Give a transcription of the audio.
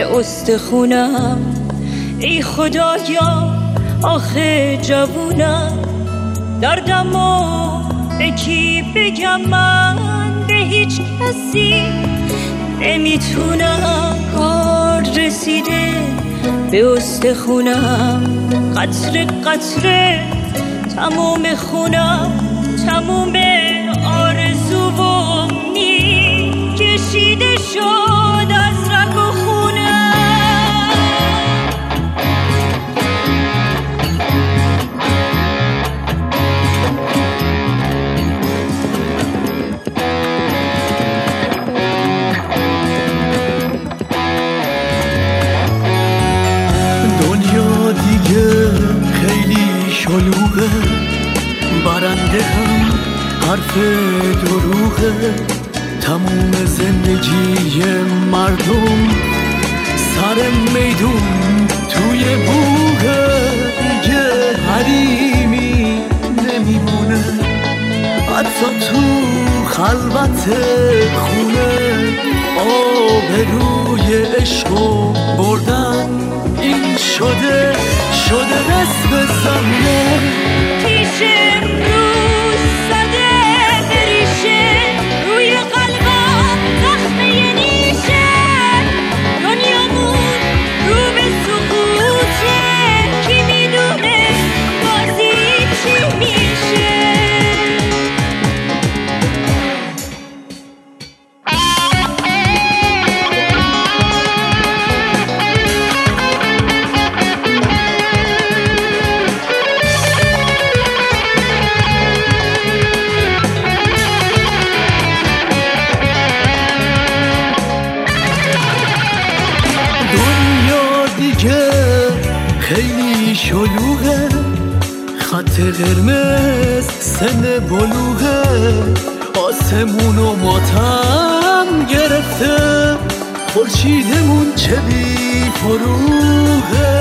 به استخونم. ای خدایا آخه جوونم، دردمو به کی بگم؟ من به هیچ کسی نمیتونم. کار رسیده به استخونم، قطره قطره تموم خونم، تموم آرزو و امید کشیده شد از رگ و خونم. دنیا دیگه خیلی شلوغه، برنده هم حرف دروغه. تموم زندگی مردم سر میدون توی بوغه. دیگه حریمی نمیمونه حتی تو خلوت خونه. آبروی عشقو بردن این شده نصف زمینه. تیشه روز زده بریشه، روی قلبم زخمه نیشه. دنیامون رو به سقوطه، کی میدونه بازی چی میشه. خیلی شلوغه، خط قرمز سن بلوغه. آسمون و ماتم گرفته، خورشیدمون چه بی فروغه.